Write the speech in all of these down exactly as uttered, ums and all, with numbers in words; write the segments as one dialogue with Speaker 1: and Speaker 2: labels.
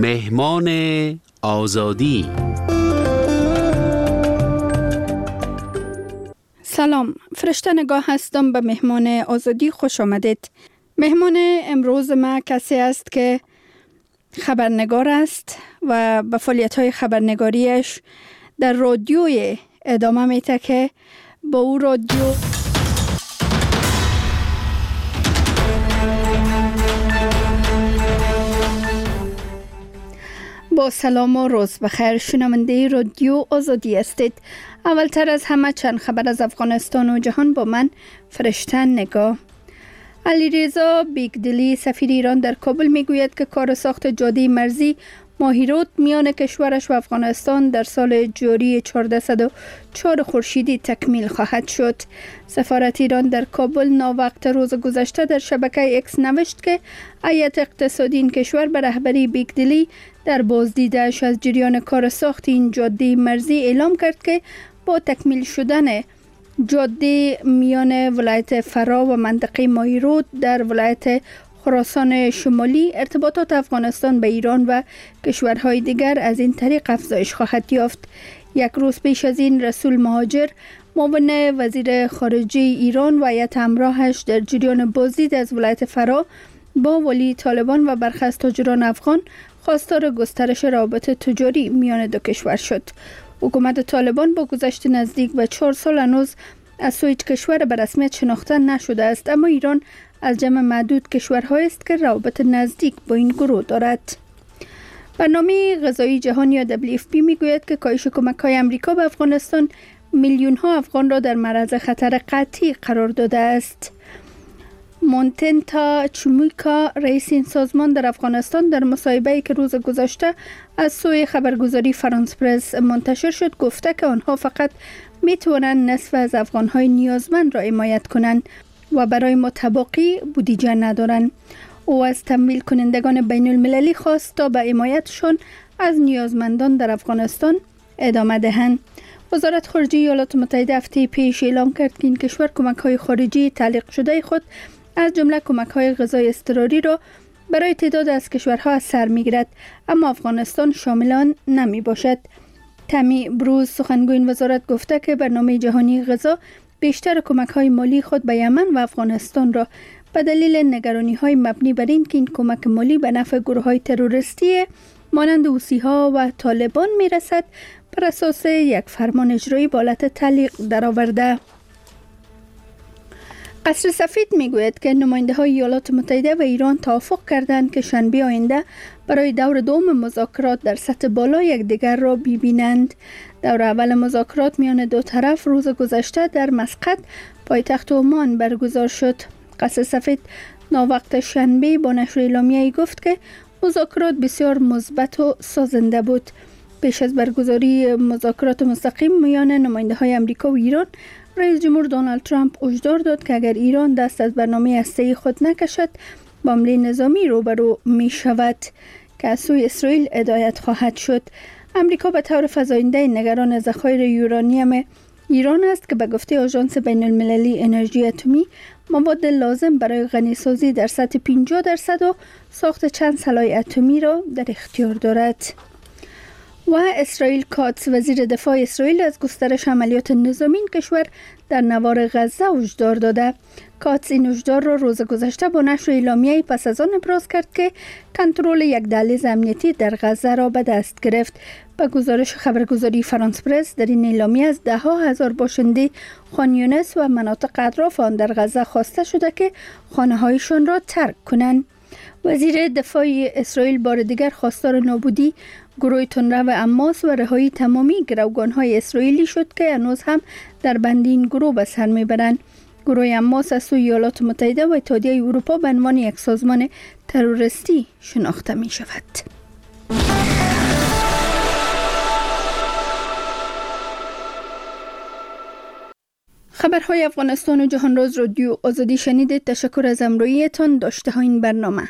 Speaker 1: مهمان آزادی.
Speaker 2: سلام، فرشته نگاه هستم. به مهمان آزادی خوش آمدید. مهمان امروز ما کسی است که خبرنگار است و به فعالیت‌های خبرنگاریش در رادیوی ادامه میده که با او رادیو با سلام و روز بخیر. شنونده رادیو آزادی هستید. اولتر از همه چند خبر از افغانستان و جهان با من فرشته نگاه. علیرضا بیگدلی سفیر ایران در کابل میگوید که کار ساخت جاده مرزی ماهیرود میان کشورش و افغانستان در سال جاری چهارصد و چهار خورشیدی تکمیل خواهد شد. سفارت ایران در کابل ناوقت روز گذشته در شبکه اکس نوشت که هیئت اقتصادی این کشور به رهبری بیگدلی در بازدیدش از جریان کار ساخت این جاده مرزی اعلام کرد که با تکمیل شدن جاده میان ولایت فرا و منطقه ماهیرود در ولایت خراسان شمالی ارتباطات افغانستان به ایران و کشورهای دیگر از این طریق افزایش خواهد یافت. یک روز پیش از این رسول مهاجر معاون وزیر خارجه ایران و هیئت همراهش در جریان بازدید از ولایت فرا با ولی طالبان و برخی از تاجران افغان خواستار گسترش روابط تجاری میان دو کشور شد. حکومت طالبان با گذشت نزدیک به چهار سال هنوز از سوی کشور به رسمیت شناخته نشده است، اما ایران از جمع معدود کشورهایی است که روابط نزدیک با این گروه دارد. برنامه غذایی جهان یا دبلیو اف پی میگوید که کاهش کمک‌های آمریکا به افغانستان میلیون‌ها افغان را در معرض خطر قطعی قرار داده است. مونتنتا چومیکا رئیس این سازمان در افغانستان در مصاحبه‌ای که روز گذشته از سوی خبرگزاری فرانس پرس منتشر شد گفته که آنها فقط میتوانند نصف از افغان‌های نیازمند را حمایت کنند و برای متباقی بودجه ندارند. او از تمویل کنندگان بین المللی خواست تا به حمایتشان از نیازمندان در افغانستان ادامه دهند. وزارت خارجه ایالات متحده هفته پیش اعلام کرد که این کشور کمک‌های خارجی تعلیق شده خود از جمله کمک‌های غذایی اضطراری را برای تعداد از کشورها از سر می‌گیرد، اما افغانستان شامل آن نمی باشد. تمی بروز سخنگوی این وزارت گفته که برنامه جهانی غذا بیشتر کمک‌های مالی خود به یمن و افغانستان را به دلیل نگرانی‌های مبنی بر این که این کمک مالی به نفع گروه‌های تروریستی مانند حوثی‌ها و طالبان می‌رسد بر اساس یک فرمان اجرایی به حالت تعلیق درآورده. قصر سفید میگوید که نماینده‌های ایالات متحده و ایران توافق کردند که شنبه آینده برای دور دوم مذاکرات در سطح بالا یکدیگر را ببینند. دور اول مذاکرات میان دو طرف روز گذشته در مسقط پایتخت عمان برگزار شد. قصر سفید ناوقت شنبه با نشر اعلامیه‌ای گفت که مذاکرات بسیار مثبت و سازنده بود. پیش از برگزاری مذاکرات مستقیم میان نماینده‌های آمریکا و ایران، رئیس جمهور دونالد ترامپ هشدار داد که اگر ایران دست از برنامه هسته‌ای خود نکشد با حمله نظامی روبرو می شود که از سوی اسرائیل هدایت خواهد شد. آمریکا به طور فزاینده نگران ذخایر یورانیم ایران است که به گفته آژانس بین المللی انرژی اتمی مواد لازم برای غنیسازی در سطح پنجاه درصد و ساخت چند سلاح اتمی را در اختیار دارد. و اسرائیل کاتس وزیر دفاع اسرائیل از گسترش عملیات نظامی این کشور در نوار غزه هشدار داده. کاتس این هشدار را روز گذشته با نشر اعلامیه‌ای پس از آن ابراز کرد که کنترل یک دهلیز امنیتی در غزه را به دست گرفت. به گزارش خبرگزاری فرانس پرس در این اعلامیه از ده ها هزار باشنده خان یونس و مناطق اطراف آن در غزه خواسته شده که خانه‌هایشان را ترک کنند. وزیر دفاع اسرائیل بار دیگر خواستار نابودی گروه تندرو حماس و رهایی تمامی گروگان‌های اسرائیلی شد که هنوز هم در بند این گروه به سر میبرند. گروه حماس از سوی ایالات متحده و اتحادیه اروپا به عنوان یک سازمان تروریستی شناخته می شود. خبرهای افغانستان و جهان راز رادیو آزادی شنیدید. تشکر از همراهیتان. داشته ها این برنامه.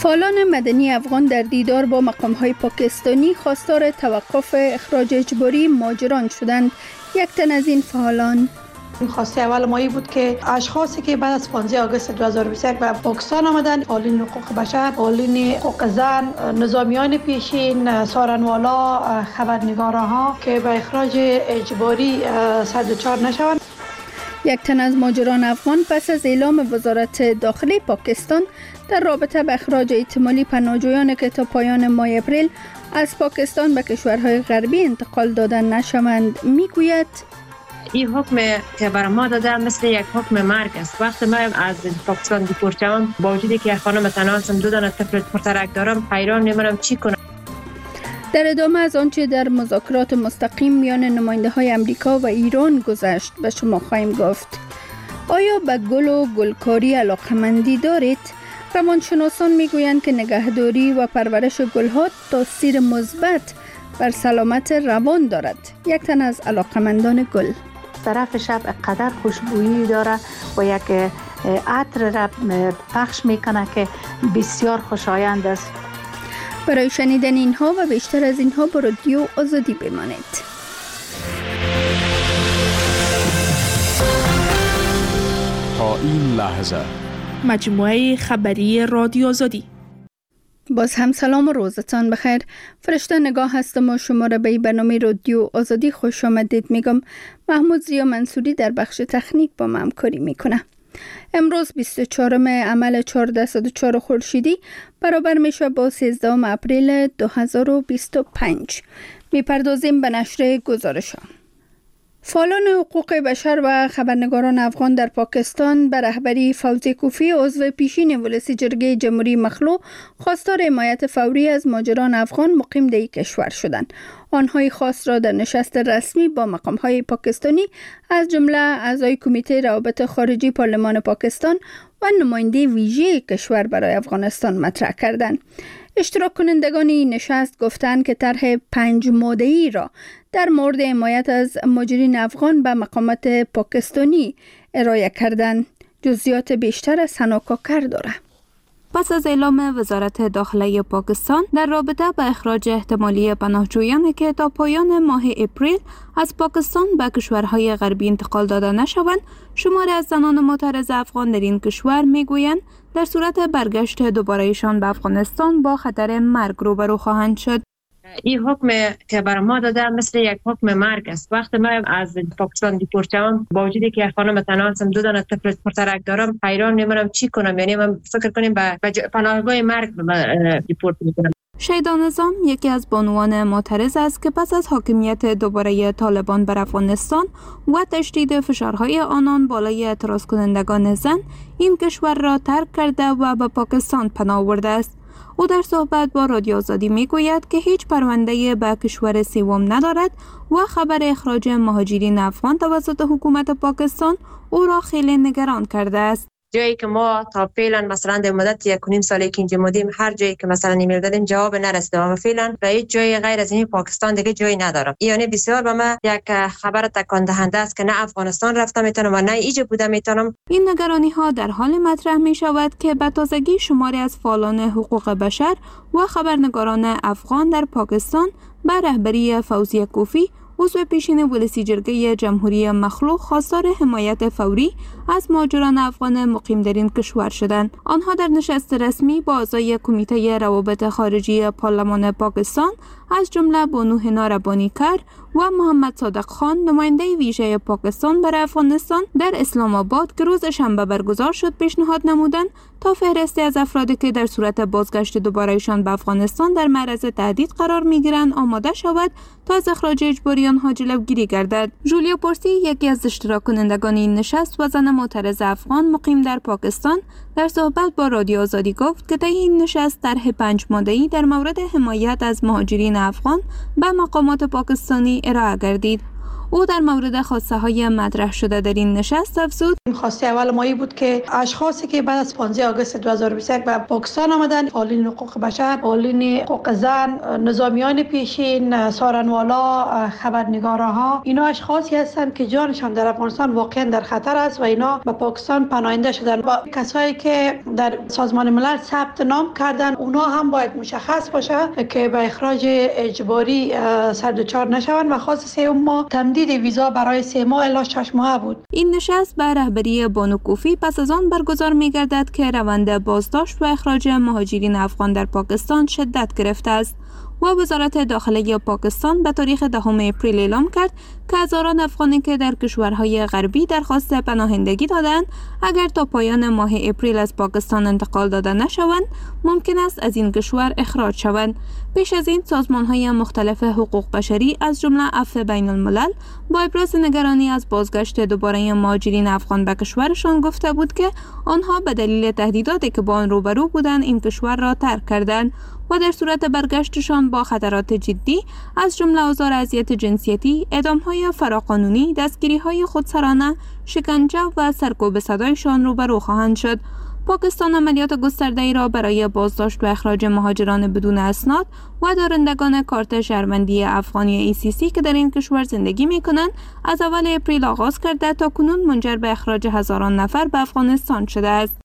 Speaker 2: فعالان مدنی افغان در دیدار با مقام‌های پاکستانی خواستار توقف اخراج اجباری مهاجران شدند. یک تن از این فعالان:
Speaker 3: خواسته اول مایی بود که اشخاصی که بعد از پانزده آگوست دو هزار و بیست و یک به پاکستان آمدن، فعالین حقوق بشر، فعالین حقوق زن، نظامیان پیشین، سارنوالا، خبرنگارها که به اخراج اجباری صد و چهار نشوند.
Speaker 2: یک تن از مهاجران افغان پس از اعلام وزارت داخلی پاکستان در رابطه با اخراج احتمالی پناهجویان که تا پایان ماه اپریل از پاکستان به کشورهای غربی انتقال داده نشوند میگوید:
Speaker 4: این حکم که بر ما داده مثل یک حکم مرگ است. وقتی من از پاکستان دیپورت شدم، با وجودی که خانم تنها هستم، دو دانه طفل پرترک دارم، حیران نمی‌شم چی کنم.
Speaker 2: در ادامه از آنچه در مذاکرات مستقیم میان نماینده‌های امریکا و ایران گذشت به شما خواهیم گفت. آیا به گل و گلکاری علاقه‌مندی دارید؟ روانشناسان میگویند که نگهداری و پرورش گل‌ها تاثیر مثبت بر سلامت روان دارد. یک تن از علاقه‌مندان گل:
Speaker 5: طرف شب قدر خوشبویی داره و یک عطر را پخش میکنه که بسیار خوشایند است.
Speaker 2: برای شنیدن اینها و بیشتر از اینها با رادیو آزادی بمانید.
Speaker 1: تا این لحظه
Speaker 6: مجموعه خبری رادیو آزادی.
Speaker 2: باز هم سلام و روزتان بخیر. فرشته نگاه هستم و شما را به برنامه رادیو آزادی خوش آمدید میگم. محمود زیا منصوری در بخش تکنیک با ما همکاری میکنه. امروز بیست و چهارم عمل چهارصد و چهار خورشیدی برابر میشه با سیزدهم اپریل دو هزار و بیست و پنج. میپردازیم به نشر گزارش‌ها. فعالان حقوق بشر و خبرنگاران افغان در پاکستان به رهبری فوزی کوفی عضو پیشین ولسی جرگه جمهوری مخلوع خواستار حمایت فوری از مهاجران افغان مقیم در کشور شدند. آنها خواست را در نشست رسمی با مقام‌های پاکستانی از جمله اعضای کمیته روابط خارجی پارلمان پاکستان و نماینده ویژه کشور برای افغانستان مطرح کردند. اشتراک کنندگان این نشست گفتند که طرح پنج ماده‌ای را در مورد حمایت از مهاجرین افغان به مقامات پاکستانی ارائه کردند. جزئیات بیشتر از حنا کاکر داره.
Speaker 7: پس از اعلام وزارت داخلی پاکستان در رابطه با اخراج احتمالی پناهجویانی که تا پایان ماه اپریل از پاکستان به کشورهای غربی انتقال داده نشوند، شماری از زنان معترض افغان در این کشور میگویند در صورت برگشت دوبارهشان به افغانستان با خطر مرگ روبرو خواهند شد.
Speaker 4: این حکم که بر ما داده مثل یک حکم مرگ است. وقتی من از پاکستان دیپورت شدم، با وجودی که خانم تنها هستم، دو دانه طفل پرترک دارم، حیران نمی‌شم چی کنم. یعنی من فکر کنیم به پناهگاه مرگ دیپورت میکنم.
Speaker 7: شیدا نظام یکی از بانوان معترض است که پس از حاکمیت دوباره طالبان بر افغانستان و تشدید فشارهای آنان بالای اعتراض کنندگان زن این کشور را ترک کرده و به پاکستان پناه برده است. او در صحبت با رادیو آزادی میگوید که هیچ پرونده به کشور سوم ندارد و خبر اخراج مهاجرین افغان توسط حکومت پاکستان او را خیلی نگران کرده است.
Speaker 4: جایی که ما تا فعلا مثلا در مدت یک و نیم سالی که اینجا بودیم، هر جایی که مثلا ایمیل دادیم جواب نرسیده و فعلا به هیچ جای غیر از این پاکستان دیگه جایی ندارم. یعنی بسیار به من یک خبر تکان دهنده است که نه افغانستان رفته میتونم و نه اینجا بوده میتونم.
Speaker 7: این نگرانی ها در حال مطرح می شود که به تازگی شماری از فعالان حقوق بشر و خبرنگاران افغان در پاکستان به رهبری فوزی کوفی عضو پیشین ولسی جرگه جمهوری مخلوع خواستار حمایت فوری از مهاجران افغان مقیم در این کشور شدند. آنها در نشست رسمی با اعضای کمیته روابط خارجی پارلمان پاکستان از جمله بانو حنا ربانیکر و محمد صادق خان نماینده ویژه پاکستان برای افغانستان در اسلام آباد که روز شنبه برگزار شد پیشنهاد نمودند تا فهرستی از افرادی که در صورت بازگشت دوبارهشان به افغانستان در معرض تهدید قرار میگیرند آماده شود تا از اخراج اجباری آنها جلوگیری گردد. جولیا پورسی یکی از اشتراک کنندگان این نشست و زن معترض افغان مقیم در پاکستان در صحبت با رادیو آزادی گفت که طی این نشست طرح پنج ماده‌ای در مورد حمایت از مهاجرین افغان به مقامات پاکستانی ارائه گردید. او در مورد خواسته های مطرح شده در این نشست افزود:
Speaker 3: خواسته اول ما این بود که اشخاصی که بعد از پانزده آگوست دو هزار و بیست و یک به پاکستان آمدن، فعالین حقوق بشر، فعالین حقوق زن، نظامیان پیشین، سارنوالا، خبرنگارها، اینا اشخاصی هستند که جانشان در افغانستان واقعا در خطر است و اینا به پاکستان پناهنده شدن. و کسایی که در سازمان ملل ثبت نام کردن، اونا هم باید مشخص باشه که به اخراج اجباری سردچار نشوند. و خاص سوم ما تمدید ویزا برای سه ماه الی شش ماه بود.
Speaker 7: این نشست به رهبری بانو کوفی پس از آن برگزار می‌گردد که روند بازداشت و اخراج مهاجرین افغان در پاکستان شدت گرفته است و وزارت داخلی پاکستان به تاریخ دهم اپریل اعلام کرد که هزاران افغانی که در کشورهای غربی درخواست پناهندگی دادند، اگر تا پایان ماه اپریل از پاکستان انتقال داده نشوند، ممکن است از این کشور اخراج شوند. پیش از این سازمان‌های مختلف حقوق بشری از جمله عفو بین الملل با ابراز نگرانی از بازگشت دوباره مهاجرین افغان به کشورشان گفته بود که آنها به دلیل تهدیداتی که با آن روبرو بودند این کشور را ترک کردند و در صورت برگشتشان با خطرات جدی از جمله آزار اذیت جنسیتی، اعدام‌های فراقانونی، دستگیری‌های خودسرانه، شکنجه و سرکوب صدایشان روبرو خواهند شد. پاکستان عملیات گسترده‌ای را برای بازداشت و اخراج مهاجران بدون اسناد و دارندگان کارت شهروندی افغانی ای سی سی که در این کشور زندگی می‌کنند از اول اپریل آغاز کرده تا کنون منجر به اخراج هزاران نفر به افغانستان شده است.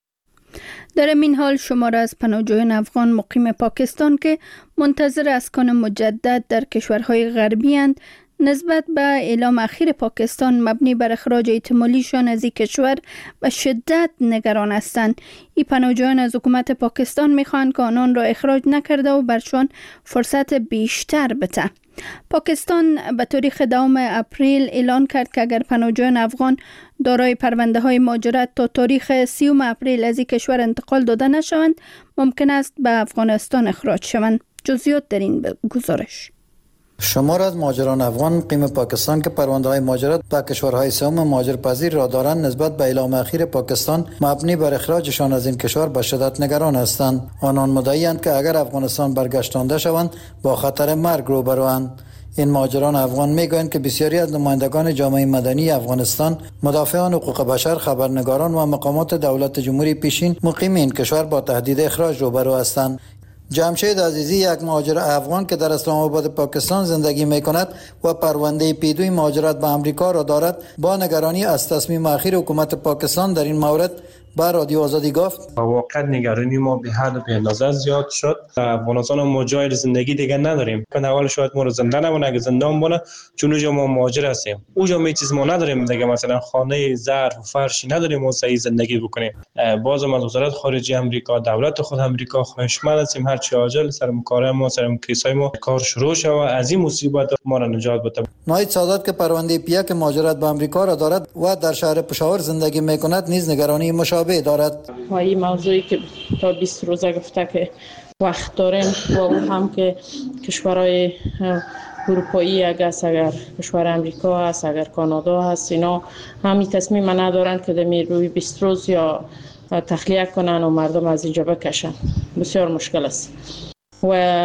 Speaker 2: در این حال شمار از پناهجویان افغان مقیم پاکستان که منتظر اسکان مجدد در کشورهای غربی اند، نسبت به اعلام اخیر پاکستان مبنی بر اخراج احتمالیشان از این کشور به شدت نگران هستند. این پناهجویان از حکومت پاکستان میخواهند که آنان را اخراج نکرده و برشان فرصت بیشتر بده. پاکستان به تاریخ دوم اپریل اعلان کرد که اگر پناهجویان افغان دارای پرونده های مهاجرت تا تاریخ سیوم اپریل از این کشور انتقال داده نشوند، ممکن است به افغانستان اخراج شوند. جزئیات در این گزارش.
Speaker 8: شمار از مهاجران افغان مقیم پاکستان که پرونده های مهاجرت به کشورهای سوم مهاجرپذیر را دارند نسبت به اعلام اخیر پاکستان مبنی بر اخراجشان از این کشور به شدت نگران هستند. آنان مدعی‌اند که اگر افغانستان برگشتانده شوند با خطر مرگ روبروند. این مهاجران افغان میگویند که بسیاری از نمایندگان جامعه مدنی افغانستان، مدافعان حقوق بشر، خبرنگاران و مقامات دولت جمهوری پیشین مقیم این کشور با تهدید اخراج روبرو هستند. جمشید عزیزی یک مهاجر افغان که در اسلام آباد پاکستان زندگی می کند و پرونده پیدوی مهاجرت به امریکا را دارد، با نگرانی از تصمیم اخیر حکومت پاکستان در این مورد با رادیو آزادی گفت:
Speaker 9: واقعا نگرانی ما به حد و به اندازه زیاد شد. افغانستان ما جای زندگی دیگه نداریم. که اول شاید ما رو زنده نمونه، اگه زندان بونه، چون اونجا ما مهاجر هستیم. اونجا می چیز ما نداریم دیگه، مثلا خانه، ظرف و فرشی نداریم ما صحیح زندگی بکنیم. باز ما وزارت خارجه آمریکا، دولت خود آمریکا خواهشمند هستیم هر چی عاجل سر مکالمه ما، سر کیسای ما کار شروع شه و از این مصیبت ما را نجات بده.
Speaker 8: نایت سادات که پرونده پی که مهاجرت به آمریکا را دارد و در شهر پشاور زندگی می کند نیز نگرانی مشابه دارد.
Speaker 10: و این موضوعی که تا بیست روزه گفته که وقت داریم و او هم که کشورهای اروپایی اگر اگر کشور امریکا هست، اگر کانادا هست، اینا همین تصمیم ندارن که در روی بیست روز یا تخلیه کنن و مردم از اینجا بکشن. بسیار مشکل است و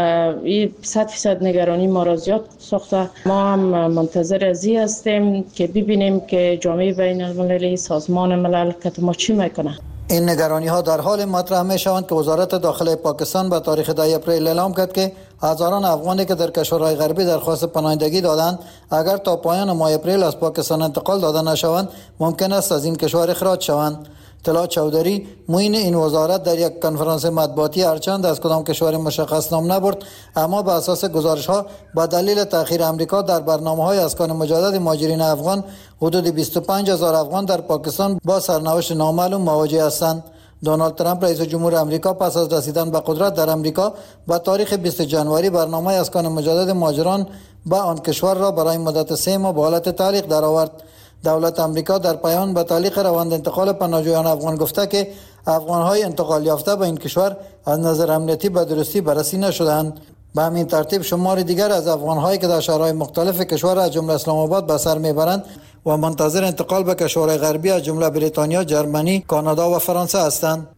Speaker 10: این صد فیصد نگرانی ما را زیاد ساخته. ما هم منتظر ازی هستیم که ببینیم که جامعه بین المللی، سازمان ملل که ما چی میکنه.
Speaker 8: این نگرانی ها در حال مطرح می شوند که وزارت داخلی پاکستان به تاریخ ده اپریل اعلام کرد که هزاران افغانی که در کشورهای غربی درخواست پناهندگی دادند، اگر تا پایان ماه اپریل از پاکستان انتقال داده نشوند، ممکن است از این کشور اخراج شوند. طلعت چودری، معین این وزارت، در یک کنفرانس مطبوعاتی هرچند از کدام کشور مشخص نام نبرد، اما به اساس گزارش ها با دلیل تأخیر امریکا در برنامه‌های اسکان مجدد مهاجرین افغان، حدود بیست و پنج هزار افغان در پاکستان با سرنوشت نامعلوم مواجه هستند. دونالد ترامپ رئیس جمهور آمریکا پس از رسیدن به قدرت در آمریکا با تاریخ بیست جنوری برنامه اسکان مجدد مهاجران به آن کشور را برای مدت سه ماه به حالت تعلیق درآورد. دولت آمریکا در پیام به تعلیق روند انتقال پناهجویان افغان گفته که افغان‌های انتقال یافته به این کشور از نظر امنیتی به درستی بررسی نشدند. به همین ترتیب شمار دیگر از افغان‌هایی که در شهرهای مختلف کشور از جمله اسلام آباد به سر میبرند و منتظر انتقال به کشورهای غربی از جمله بریتانیا، جرمنی، کانادا و فرانسه هستند.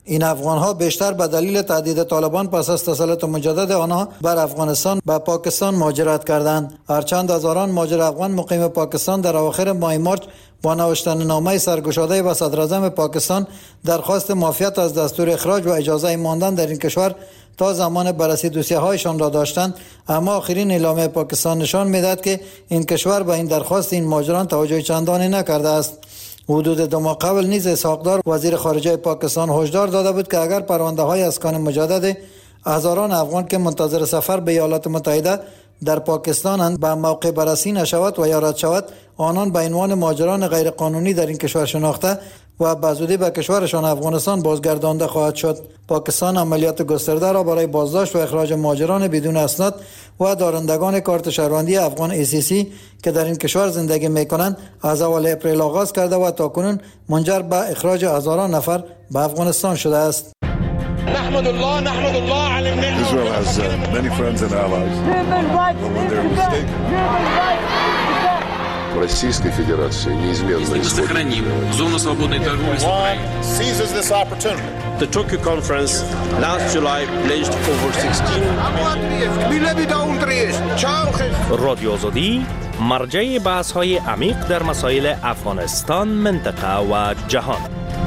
Speaker 8: این افغان‌ها بیشتر به دلیل تهدید طالبان پس از تسلط مجدد آنها بر افغانستان به پاکستان مهاجرت کردند. هرچند هزاران مهاجر افغان مقیم پاکستان در اواخر ماه مارچ با نوشتن نامه سرگشاده و صدراعظم پاکستان درخواست معافیت از دستور اخراج و اجازه ماندن در این کشور تا زمان بررسی دوسیه‌هایشان را داشتند، اما آخرین اعلامیه پاکستان نشان می‌دهد که این کشور به این درخواست این مهاجران توجه چندانی نکرده است. حدود دو ماه قبل نیز اسحاق دار وزیر خارجه پاکستان هشدار داده بود که اگر پرونده‌های اسکان مجدد هزاران افغان که منتظر سفر به ایالات متحده در پاکستانند به موقع بررسی نشود و یا رد شود، آنان به عنوان مهاجران غیر قانونی در این کشور شناخته و به زودی به کشورشان افغانستان بازگردانده خواهد شد. پاکستان عملیات گسترده را برای بازداشت و اخراج مهاجران بدون اسناد و دارندگان کارت شهروندی افغان ای سی سی که در این کشور زندگی می‌کنند از اول اپریل آغاز کرده و تاکنون منجر به اخراج هزاران نفر به افغانستان شده است.
Speaker 11: نحمد الله نحمد الله على النعمة. Israel has uh, many friends and allies. But when they're mistaken. Российской Федерации неизменно
Speaker 12: сохраним зону свободной торговли с Украиной.
Speaker 11: Seizes this opportunity.
Speaker 13: The Tokyo conference last July pledged over sixteen.
Speaker 14: رادیو آزادی مرجع بحث‌های عمیق در مسائل افغانستان، منطقه و جهان.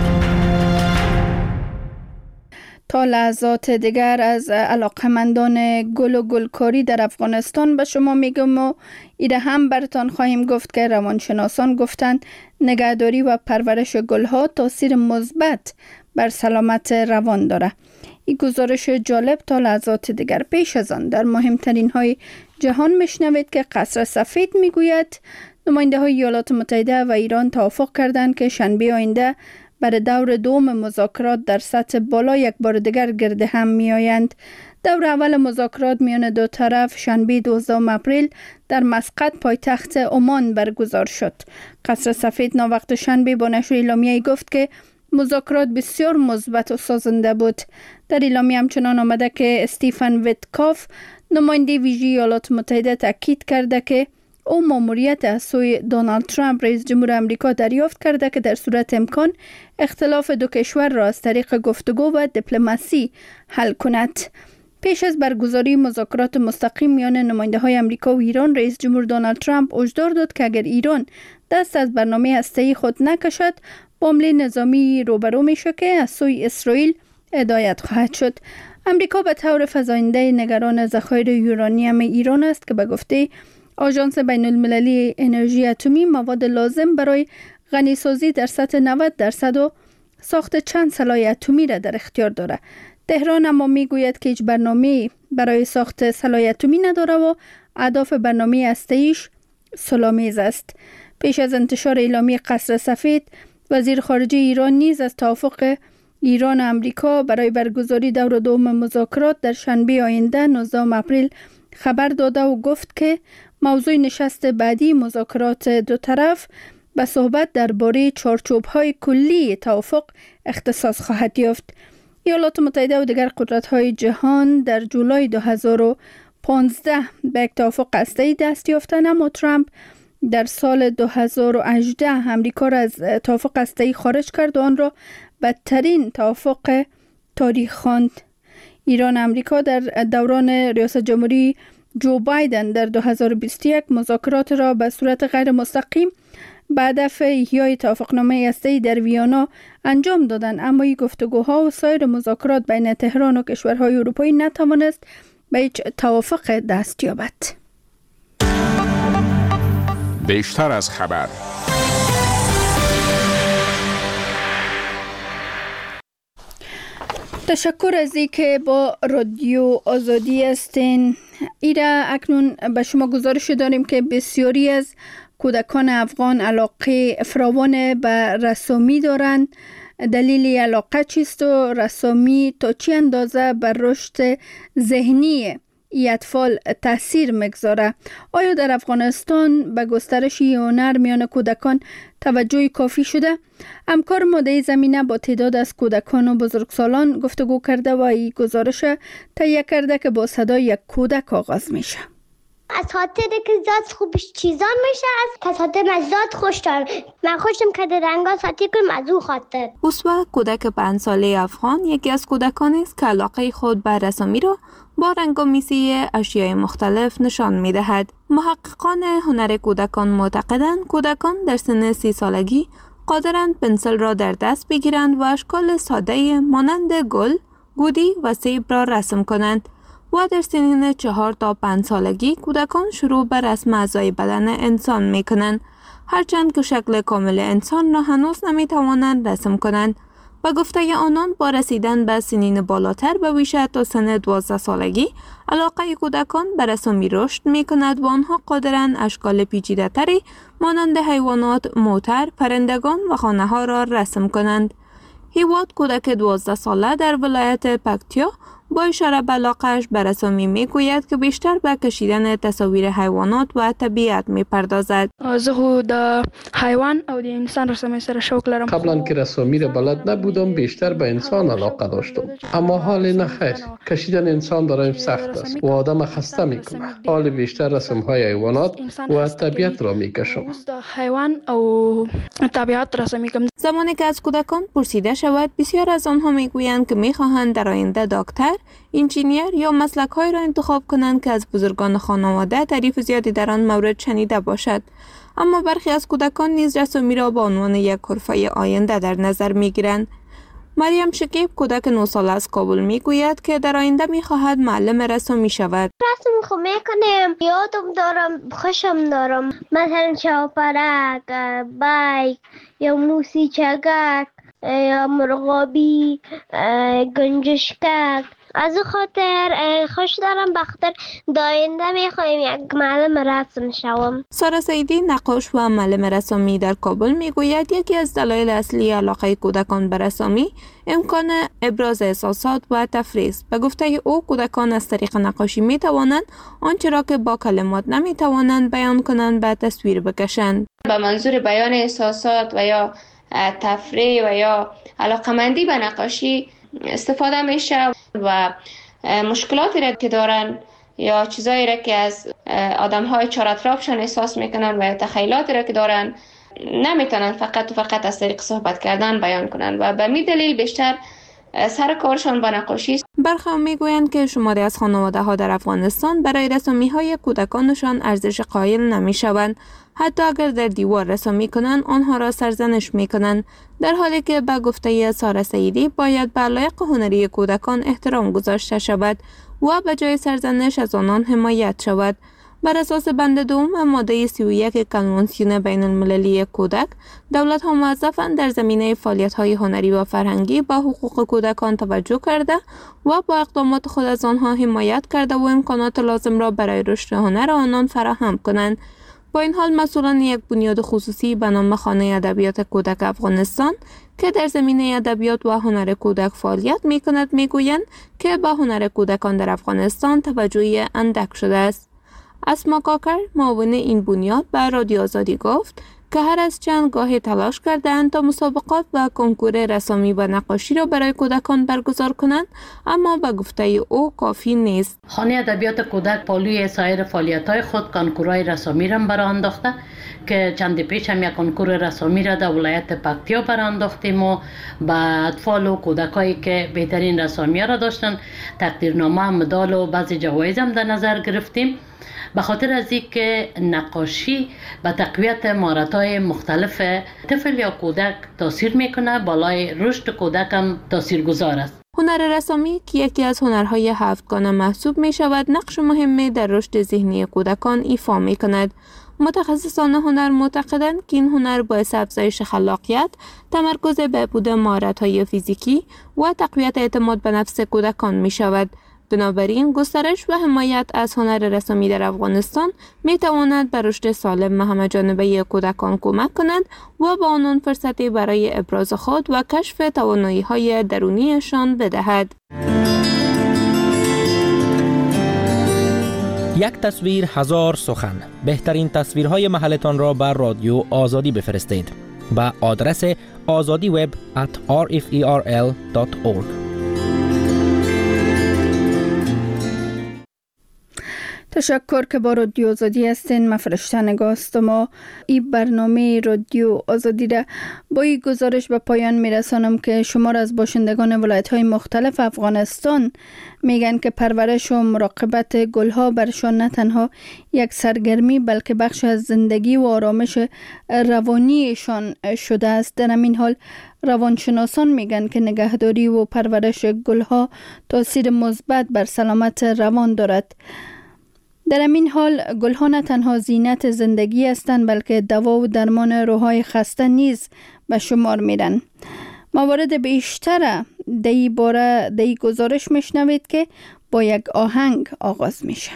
Speaker 2: تا لحظات دیگر از علاقمندان گل و گلکاری در افغانستان به شما میگم و ایره هم برتان خواهیم گفت که روانشناسان گفتند نگهداری و پرورش گلها تاثیر مثبت بر سلامت روان داره. این گزارش جالب تا لحظات دیگر. پیش از آن در مهمترین های جهان میشنوید که قصر سفید میگوید نماینده های ایالات متحده و ایران توافق کردند که شنبه آینده برای دور دوم مذاکرات در سطح بالا یک بار دیگر گرد هم می آیند. دور اول مذاکرات میان دو طرف شنبه دوازدهم اپریل در مسقط پایتخت عمان برگزار شد. قصر سفید ناوقت شنبه با نشر اعلامیه گفت که مذاکرات بسیار مثبت و سازنده بود. در اعلامیه همچنان آمده که استیفن ویتکاف نماینده ویژه ایالات متحده تاکید کرده که او ماموریت از سوی دونالد ترامپ رئیس جمهور آمریکا دریافت کرده که در صورت امکان اختلاف دو کشور را از طریق گفتگو و دیپلماسی حل کند. پیش از برگزاری مذاکرات مستقیم میان نماینده های آمریکا و ایران، رئیس جمهور دونالد ترامپ هشدار داد که اگر ایران دست از برنامه هسته‌ای خود نکشد، با حمله نظامی روبرو میشه که از سوی اسرائیل هدایت خواهد شد. آمریکا به طور فزاینده نگران ذخایر یورانیم ایران است که به گفته آژانس بین المللی انرژی اتمی مواد لازم برای غنیسازی در سطح نود درصد و ساخت چند سلاح اتمی را در اختیار دارد. تهران اما میگوید که هیچ برنامه برای ساخت سلاح اتمی نداره و اهداف برنامه هسته‌ایش صلح‌آمیز است. پیش از انتشار اعلامیه قصر سفید، وزیر خارجه ایران نیز از توافق ایران و آمریکا برای برگزاری دور دوم مذاکرات در شنبه آینده نوزدهم اپریل خبر داده و گفت که موضوع نشست بعدی مذاکرات دو طرف به صحبت درباره چارچوب‌های کلی توافق اختصاص خواهد یافت. ایالات متحده و دیگر قدرت‌های جهان در جولای دو هزار و پانزده به یک توافق هسته‌ای دست یافتند، اما ترامپ در سال دو هزار و هجده امریکا را از توافق هسته‌ای خارج کرد و آن را بدترین توافق تاریخ خواند. ایران و امریکا در دوران ریاست جمهوری جو بایدن در دو هزار و بیست و یک مذاکرات را به صورت غیر مستقیم به هدف احیای توافقنامه هسته‌ای در ویانا انجام دادند، اما این گفتگوها و سایر مذاکرات بین تهران و کشورهای اروپایی نتوانست به هیچ توافق دست یابد.
Speaker 1: بیشتر از خبر.
Speaker 2: تشکر از اینکه با رادیو آزادی هستین. ایرا اکنون به شما گزارش داریم که بسیاری از کودکان افغان علاقه فراوان به رسامی دارند. دلیل علاقه چیست و رسامی تا چی اندازه بر رشد ذهنی ای اطفال تاثیر میگذاره؟ آیا در افغانستان به گسترش این هنر میان کودکان توجه کافی شده؟ همکار ما در این زمینه با تعداد از کودکان و بزرگسالان گفتگو کرده و این گزارش تهیه کرده که با صدای یک کودک آغاز میشه.
Speaker 15: از خاطر که زاد خوبش چیزا میشه از خاطر زاد خوش دارم. من خوشم که رنگا ساتی کنم از او خاطر.
Speaker 7: اسوا کودک پنج ساله افغان یکی از کودکانی است که علاقه خود به رسامی را با رنگامیزی اشیاء مختلف نشان می‌دهد. محققان هنر کودکان معتقدند کودکان در سن سی سالگی قادرند پنسل را در دست بگیرند و اشکال ساده مانند گل، گودی و سیب را رسم کنند و در سنین چهار تا پنج سالگی کودکان شروع به رسم اعضای بدن انسان می کنند، هرچند که شکل کامل انسان را هنوز نمی توانند رسم کنند. با گفته آنان با رسیدن به سنین بالاتر به بیش تا سن دوازده سالگی علاقه کودکان به رسامی رشد می کند و آنها قادرند اشکال پیچیده تری مانند حیوانات، موتر، پرندگان و خانه ها را رسم کنند. هیواد کودک دوازده ساله در ولایت پکتیا با اشاره به علاقه‌اش به رسامی میگوید که بیشتر به کشیدن تصاویر حیوانات و طبیعت میپردازد.
Speaker 16: زه خو د حیوان او د انسان رسامی سره شوق لرم.
Speaker 17: قبلا که رسامی را بلد نبودم بیشتر به انسان علاقه داشتم، اما حال نخیر. کشیدن انسان برایم سخت است و آدم خسته میکنه. حال بیشتر رسم های حیوانات و طبیعت را میکشم.
Speaker 16: حیوان او طبیعت رسامی کنم.
Speaker 7: زمانی که از کودکان پرسیده شود بسیار از آنها میگویند که میخواهند در آینده دکتر، انجینیر یا مسلک‌های را انتخاب کنند که از بزرگان خانواده تعریف زیادی در آن مورد شنیده باشد. اما برخی از کودکان نیز رسامی را به عنوان یک حرفه آینده در نظر میگیرند. مریم شکیب کودک نه ساله از کابل میگوید که در آینده میخواهد معلم رسامی شود.
Speaker 15: رسم خو میکنم، یادم دارم، خوشم دارم، مثلا چاپرک، بایک یا موسیچگک یا مرغابی، گنجشکک. از او خاطر خوش دارم، بخاطر داینده میخوایم یک معلم رسم شوم.
Speaker 7: سارا سیدی نقاش و معلم رسامی در کابل میگوید یکی از دلایل اصلی علاقه کودکان به رسامی امکان ابراز احساسات و تفریح است. به گفته او کودکان از طریق نقاشی میتوانند آنچه را که با کلمات نمیتوانند بیان کنند به تصویر بکشند.
Speaker 18: به منظور بیان احساسات و یا تفریح و یا علاقمندی به نقاشی استفاده میشه و مشکلاتی را که دارن یا چیزایی را که از آدم‌های چهار اطرافشان احساس میکنن و تخیلاتی را که دارن نمیتونن فقط و فقط از طریق صحبت کردن بیان کنن و به می دلیل بیشتر سر کارشان با نقاشی است.
Speaker 7: برخی میگویند که شماری از خانواده ها در افغانستان برای رسامی های کودکانشان ارزش قائل نمیشوند. حتی اگر در دیوار رسامی کنند آنها را سرزنش میکنند، در حالی که به گفته سارا سیدی باید به علایق هنری کودکان احترام گذاشته شود و به جای سرزنش از آنان حمایت شود. بر اساس بند دوم ماده سی و یک کنوانسیون بین المللی کودک، دولت ها موظفند در زمینه فعالیت های هنری و فرهنگی به حقوق کودکان توجه کرده و با اقدامات خود از آنها حمایت کرده و امکانات لازم را برای رشد هنر آنان فراهم کنند. با این حال مسئولان یک بنیاد خصوصی به نام خانه ادبیات کودک افغانستان که در زمینه ادبیات و هنر کودک فعالیت می کند می گویند که به هنر کودکان در افغانستان توجهی اندک شده است. اسما کاکر معاون این بنیاد به رادیو آزادی گفت که هر از چند گاهی تلاش کردند تا مسابقات و کنکور رسامی و نقاشی را برای کودکان برگزار کنند، اما به گفته او کافی نیست.
Speaker 19: خانه ادبیات کودک پالوی سایر فعالیت‌های خود کنکورهای رسامی را برآورده انداخته که چند پیش هم یک کنکور رسامی را در ولایت پکتیا برآورده انداختیم و به اطفال و کودکایی که بهترین رسامی را داشتند تقدیرنامه، مدال و بعضی جوایز هم در نظر گرفتیم. به خاطر از اینکه نقاشی به تقویت مهارت‌های مختلف طفل یا کودک تاثیر میکنه، بالای رشد کودک هم تاثیرگذار است.
Speaker 7: هنر رسامی که یکی از هنرهای هفتگانه محسوب می شود، نقش مهمی در رشد ذهنی کودکان ایفا می کند. متخصصان هنر معتقدند که این هنر باعث افزایش خلاقیت، تمرکز بهبود مهارت‌های فیزیکی و تقویت اعتماد به نفس کودکان می شود. بنابراین گسترش و حمایت از هنر رسامی در افغانستان می تواند بر رشد سالم و همه‌جانبه کودکان کمک کند و به آنان فرصتی برای ابراز خود و کشف توانایی‌های درونیشان بدهد.
Speaker 14: یک تصویر هزار سخن. بهترین تصویرهای محلتان را بر رادیو آزادی بفرستید به آدرس azadiweb at r f e r l dot org.
Speaker 2: تشکر که با رادیو آزادی هستین. من فرشته نگاه هستم و این برنامه رادیو آزادی را با این گزارش به پایان میرسانم که شمار از باشندگان ولایت های مختلف افغانستان میگن که پرورش و مراقبت گلها برشان نه تنها یک سرگرمی بلکه بخش از زندگی و آرامش روانیشان شده است. در همین حال روانشناسان میگن که نگهداری و پرورش گلها تاثیر مثبت بر سلامت روان دارد. در همین حال گلها نه تنها زینت زندگی هستند بلکه دوا و درمان روح‌های خسته نیز به شمار میرن. موارد بیشتر در این باره در این گزارش میشنوید که با یک آهنگ آغاز میشه.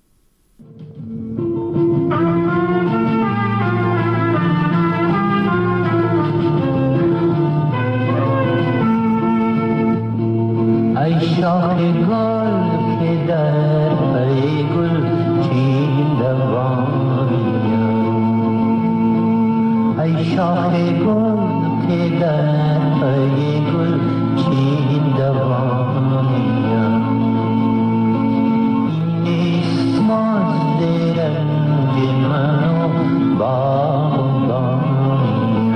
Speaker 20: ای شاخ گل که در پی گل چین دوانیم، ای شاخ گل که در پی گل چین دوانیم، نیست ماند رنج من و باغبانیم،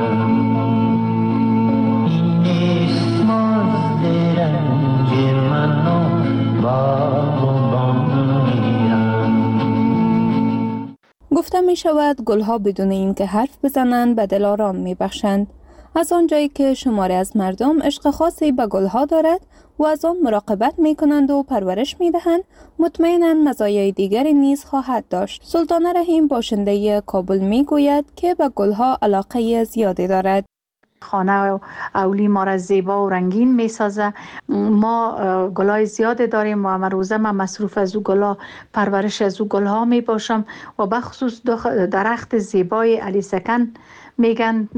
Speaker 20: نیست ماند رنج من و باغبانیم.
Speaker 7: گفته می شود گلها بدون اینکه حرف بزنند به دل آرام می بخشند. از آنجایی که شماری از مردم عشق خاصی به گلها دارد و از آن مراقبت می کنند و پرورش می دهند، مطمئناً مزایای دیگری نیز خواهد داشت. سلطانه رحیم باشنده کابل می گوید که به گلها علاقه زیادی دارد.
Speaker 5: خانه و اولی ما را زیبا و رنگین می سازه. ما گلای زیاده داریم و من روزه من مصروف از او گلا پرورش از او گلها می باشم و بخصوص درخت زیبای علی سکن میگن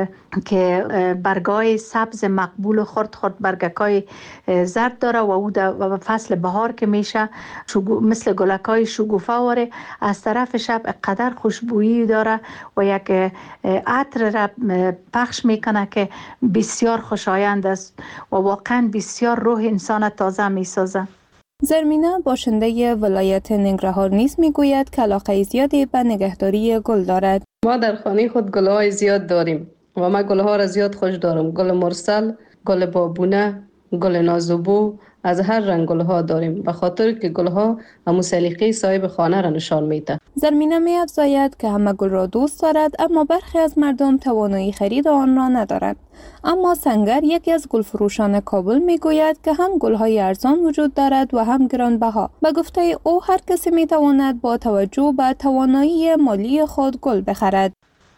Speaker 5: که برگای سبز مقبول خرد خرد برگکای زرد داره و او در فصل بهار که میشه مثل گلکای شگوفه واره، از طرف شب قدر خوشبویی داره و یک عطر را پخش میکنه که بسیار خوشایند است و واقعا بسیار روح انسان تازه میسازه.
Speaker 7: زرمینه باشنده ولایت ننگرهار نیز میگوید که علاقه زیادی به نگهداری گل دارد.
Speaker 21: ما در خانه خود گلهای زیاد داریم و من گلها را زیاد خوش دارم. گل مرسل، گل بابونه، گل نازوبو، از هر رنگ گلها داریم به خاطر که گلها همون سلیقه صاحب خانه را نشان میده.
Speaker 7: زرمینه می افزاید که همه گل را دوست دارد اما برخی از مردم توانایی خرید آن را ندارد. اما سنگر یکی از گلفروشان کابل می گوید که هم گلهای ارزان وجود دارد و هم گرانبها. به گفته او هر کسی می تواند با توجه به توانایی مالی خود گل بخرد.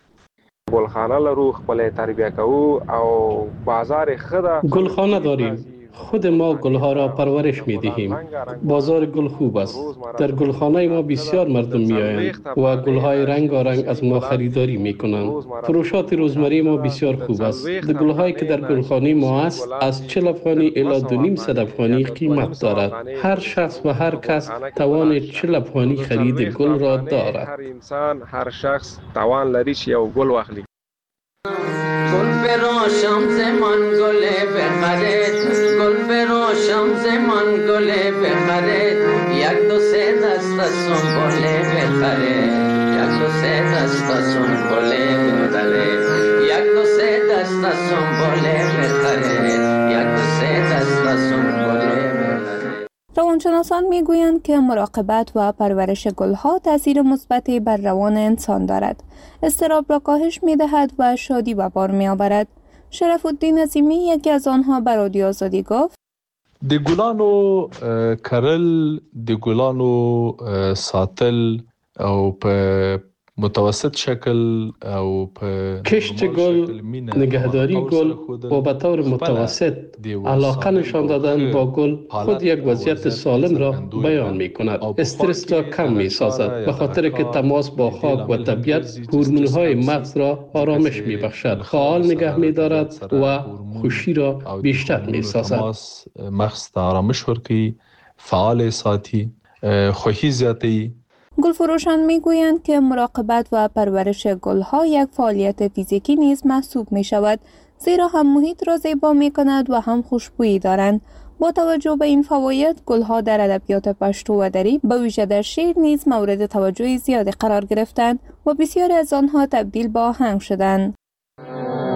Speaker 22: گلخانه لرو خپل تربیه کوو او بازار خدا
Speaker 17: گلخانه داریم. خود ما گلها را پرورش می دهیم. بازار گل خوب است. در گلخانه ما بسیار مردم می آیند و گلهای رنگارنگ از ما خریداری می کنند. فروشات روزمره ما بسیار خوب است. در گلهایی که در گلخانه ما است از چهل افغانی الی دو نیم صد افغانی قیمت دارد. هر شخص و هر کس توان چهل افغانی خرید گل را دارد.
Speaker 22: هر انسان هر شخص توان لري چې یو گل واخلي.
Speaker 20: گل براشم زمان گل بخره، گل براشم زمان گل بخره، یک دو سه دست سنبل بخره، یک دو سه دست سنبل بخره، یک دو سه دست سنبل بخره، یک دو سه دست سنبل بخره.
Speaker 7: روانشناسان میگویند که مراقبت و پرورش گلها تاثیر مثبتی بر روان انسان دارد. اضطراب را کاهش می‌دهد و شادی به بار می‌آورد. شرف الدین عظیمی یکی از آنها به رادیو آزادی گفت:
Speaker 23: د ګلانو کرل، د ګلانو ساتل او په متوسط شکل او په
Speaker 17: کشت گل، نگهداری گل و به طور متوسط علاقه نشان دادن با گل خود یک وضعیت سالم را بیان می کند. استرس را کم می سازد به خاطر که تماس با خاک و طبیعت هورمون های مغز را آرامش می بخشد، فعال نگه می دارد و خوشی را بیشتر می سازد.
Speaker 23: مغز آرامش ورکی، فعال ساتی، خوشی زیاتی.
Speaker 7: گلفروشان میگویند که مراقبت و پرورش گلها یک فعالیت فیزیکی نیز محسوب می شود، زیرا هم محیط را زیبا می کند و هم خوشبویی دارند. با توجه به این فواید، گلها در ادبیات پشتو و دری به ویژه در شعر نیز مورد توجه زیادی قرار گرفتند و بسیاری از آنها تبدیل به آهنگ شدند.